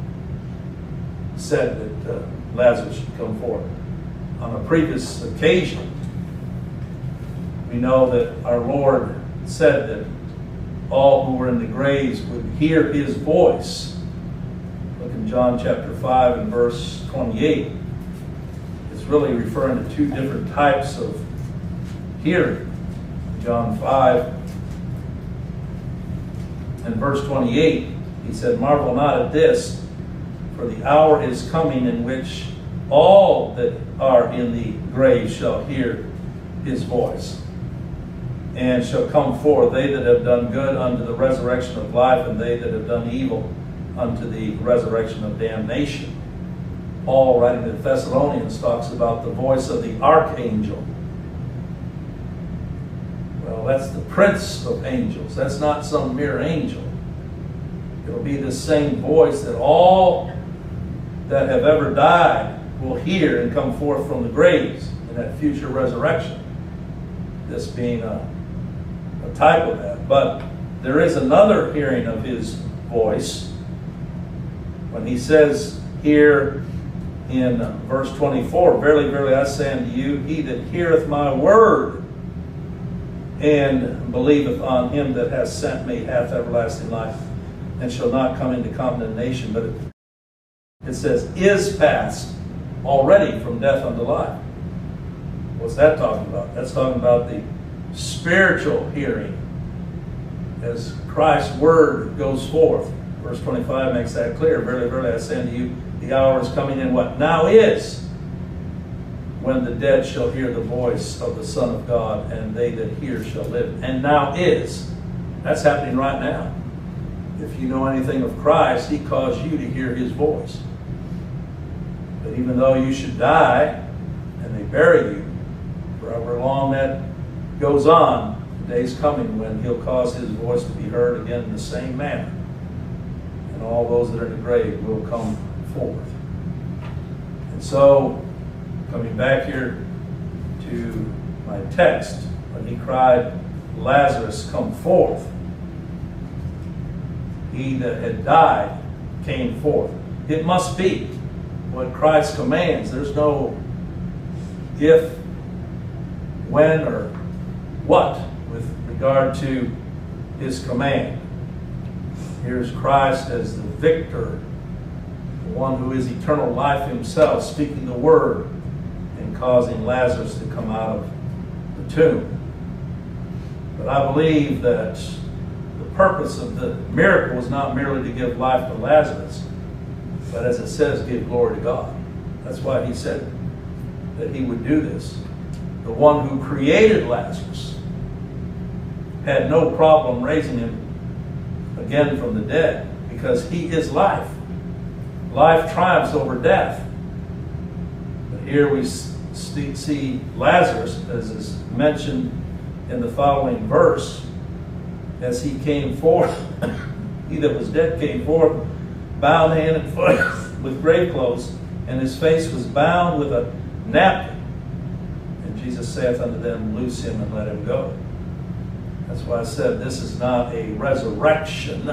[SPEAKER 1] said that uh, Lazarus should come forth. On a previous occasion, we know that our Lord said that all who were in the graves would hear his voice. Look in John chapter five and verse twenty-eight. It's really referring to two different types of hearing. John five and verse twenty-eight, he said, marvel not at this, for the hour is coming in which all that are in the grave shall hear his voice, and shall come forth, they that have done good unto the resurrection of life, and they that have done evil unto the resurrection of damnation. Paul, writing to the Thessalonians, talks about the voice of the archangel. Well, that's the prince of angels. That's not some mere angel. It'll be the same voice that all that have ever died will hear and come forth from the graves in that future resurrection. This being a, a type of that. But there is another hearing of his voice when he says here in verse twenty-four, verily, verily, I say unto you, he that heareth my word and believeth on him that hath sent me hath everlasting life, and shall not come into condemnation, but it, it says, is passed already from death unto life. What's that talking about? That's talking about the spiritual hearing as Christ's word goes forth. Verse twenty-five makes that clear. Verily, verily, I say unto you, the hour is coming in what now is, when the dead shall hear the voice of the Son of God, and they that hear shall live. And now is. That's happening right now. If you know anything of Christ, he caused you to hear his voice. But even though you should die, and they bury you, forever long that goes on, the day's coming when he'll cause his voice to be heard again in the same manner. And all those that are in the grave will come forth. And so, coming back here to my text, when he cried, Lazarus, come forth, he that had died came forth. It must be what Christ commands. There's no if, when, or what with regard to his command. Here's Christ as the victor, the one who is eternal life himself, speaking the word and causing Lazarus to come out of the tomb. But I believe that the purpose of the miracle was not merely to give life to Lazarus, but as it says, give glory to God. That's why he said that he would do this. The one who created Lazarus had no problem raising him again from the dead, because he is life. Life triumphs over death. But here we see Lazarus, as is mentioned in the following verse, as he came forth, he that was dead came forth, bound hand and foot with grave clothes, and his face was bound with a napkin. And Jesus saith unto them, loose him and let him go. That's why I said this is not a resurrection,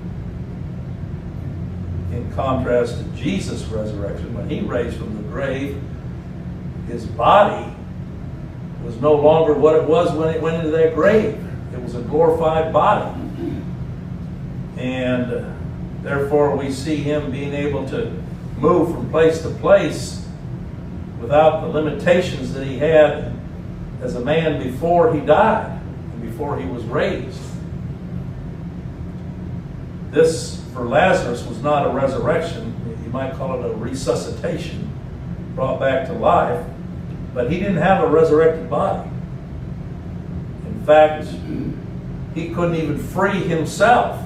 [SPEAKER 1] in contrast to Jesus' resurrection. When he raised from the grave, his body was no longer what it was when it went into that grave. It was a glorified body. And uh, therefore we see him being able to move from place to place without the limitations that he had as a man before he died and before he was raised. This, for Lazarus, was not a resurrection. You might call it a resuscitation, brought back to life. But he didn't have a resurrected body. In fact, he couldn't even free himself.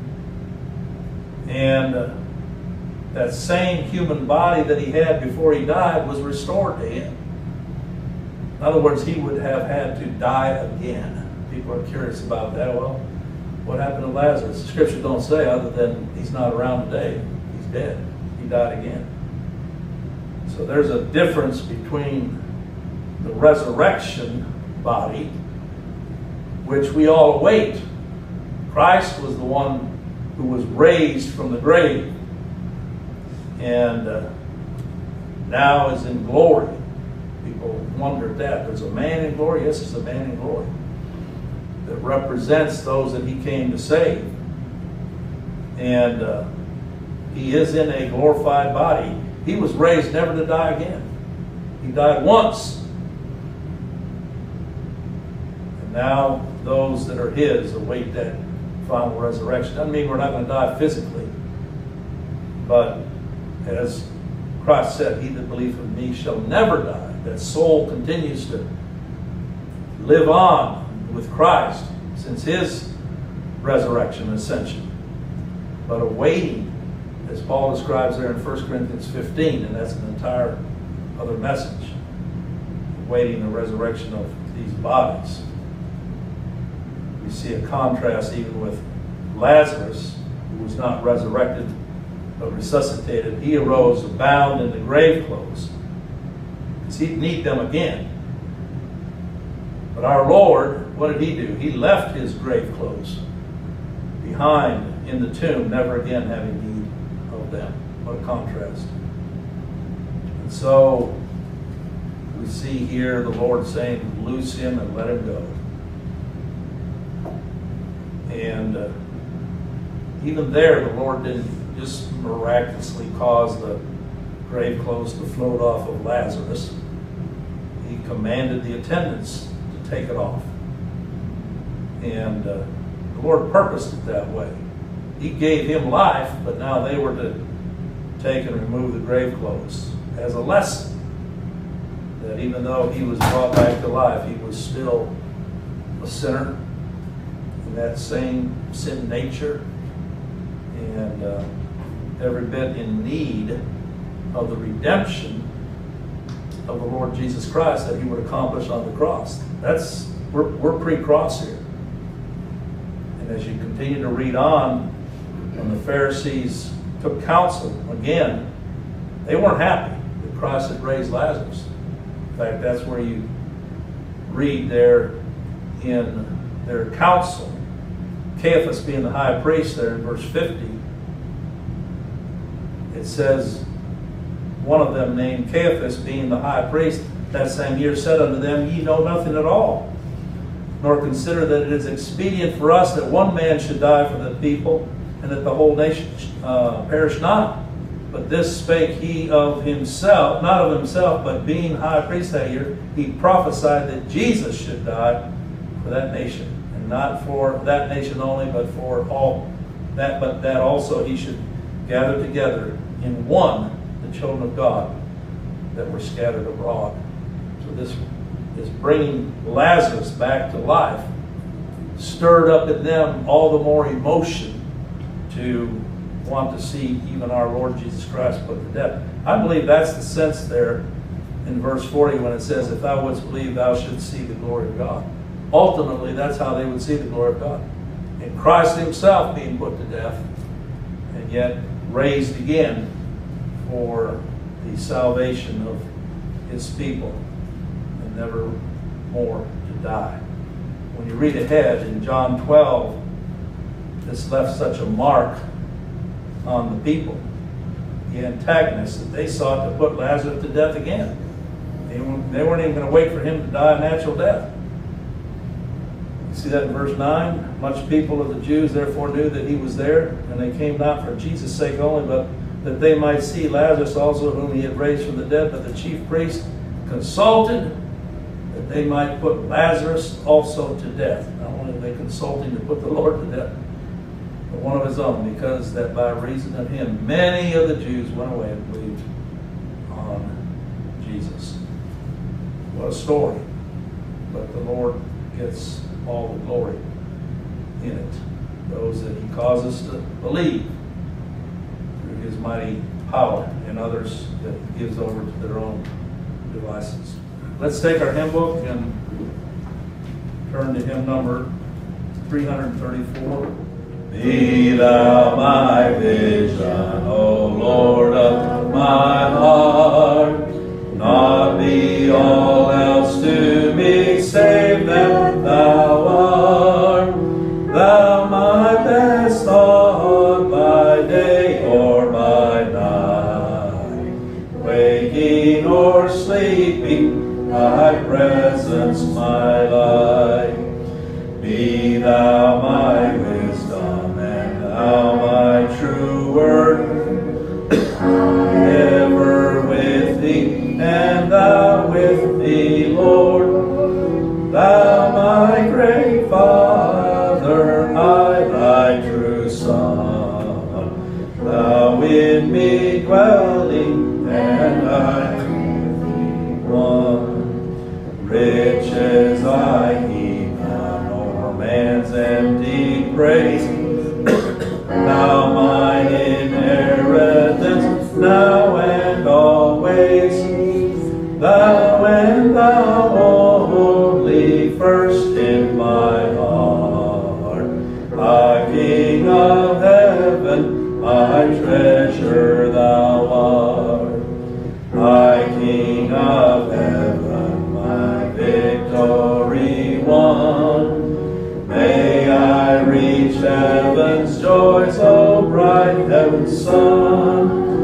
[SPEAKER 1] And uh, that same human body that he had before he died was restored to him. In other words, he would have had to die again. People are curious about that. Well, what happened to Lazarus? The scriptures don't say, other than he's not around today. He's dead. He died again. So there's a difference between the resurrection body, which we all await. Christ was the one who was raised from the grave, and uh, now is in glory. People wonder at that. There's a man in glory? Yes, there's a man in glory that represents those that he came to save. And uh, he is in a glorified body. He was raised never to die again. He died once. And now those that are his await that final resurrection. Doesn't mean we're not going to die physically. But as Christ said, he that believeth in me shall never die. That soul continues to live on with Christ since his resurrection and ascension. But awaiting, as Paul describes there in First Corinthians fifteen, and that's an entire other message, awaiting the resurrection of these bodies. We see a contrast even with Lazarus, who was not resurrected but resuscitated. He arose bound in the grave clothes, because he'd need them again. But our Lord, what did he do? He left his grave clothes behind in the tomb, never again having need of them. What a contrast. And so we see here the Lord saying, loose him and let him go. And uh, even there, the Lord didn't just miraculously cause the grave clothes to float off of Lazarus. He commanded the attendants to take it off. And uh, the Lord purposed it that way. He gave him life, but now they were to take and remove the grave clothes as a lesson. that even though he was brought back to life, he was still a sinner in that same sin nature, and uh, every bit in need of the redemption of the Lord Jesus Christ that he would accomplish on the cross. That's we're, we're pre-cross here. And as you continue to read on, when the Pharisees took counsel, again, they weren't happy that Christ had raised Lazarus. In fact, that's where you read there in their council, Caiaphas being the high priest there in verse fifty, it says, one of them named Caiaphas, being the high priest, that same year said unto them, Ye know nothing at all, nor consider that it is expedient for us that one man should die for the people, and that the whole nation uh, perish not. But this spake he of himself, not of himself, but being high priest that year, he prophesied that Jesus should die for that nation, and not for that nation only, but for all. That, but that also he should gather together in one the children of God that were scattered abroad. So this is bringing Lazarus back to life, stirred up in them all the more emotion to want to see even our Lord Jesus Christ put to death. I believe that's the sense there in verse forty when it says, If thou wouldst believe, thou shouldst see the glory of God. Ultimately, that's how they would see the glory of God. In Christ himself being put to death, and yet raised again for the salvation of his people, and never more to die. When you read ahead in John twelve, this left such a mark on the people, the antagonists, that they sought to put Lazarus to death again. They weren't, they weren't even going to wait for him to die a natural death. You see that in verse nine? Much people of the Jews therefore knew that he was there, and they came not for Jesus' sake only, but that they might see Lazarus also, whom he had raised from the dead. But the chief priests consulted that they might put Lazarus also to death. Not only were they consulting to put the Lord to death, but one of his own, because that by reason of him many of the Jews went away and believed on Jesus. What a story. But the Lord gets all the glory in it. Those that he causes to believe through his mighty power, and others that he gives over to their own devices. Let's take our hymn book and turn to hymn number three thirty-four. Be thou my vision, O Lord of my heart, not be all else to me save that thou art. Thou my best thought by day or by night, waking or sleeping, thy presence my light. Be thou my wisdom, and thou my true word, ever with thee, and thou with thee, Lord. Thou my great Father, I thy true Son, thou in me dwelling, and I one. Riches I heap, nor man's empty praise. Thou mine inheritance, now and always. Thou and thou only, first in my heart. My King of heaven, my treasure thou art. My King of heaven, my victory won. May I reach heaven's joys, O bright heaven's sun.